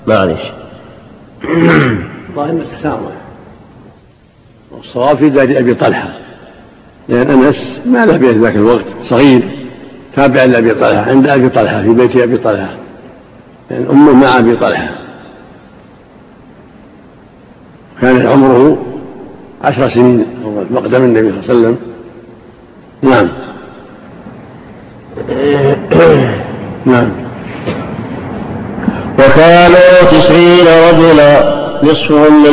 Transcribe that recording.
معلش. ظاهر التسامح، والصواب في دار أبي طلحة، لأن أنس ما له بيت ذاك الوقت صغير تابع لأبي طلحة عند أبي طلحة في بيت أبي طلحة، لأن أمه مع أبي طلحة، كان عمره 10 سنين مقدم النبي صلى الله عليه وسلم. نعم. نعم. وكانوا 90 رجلا نصفهم من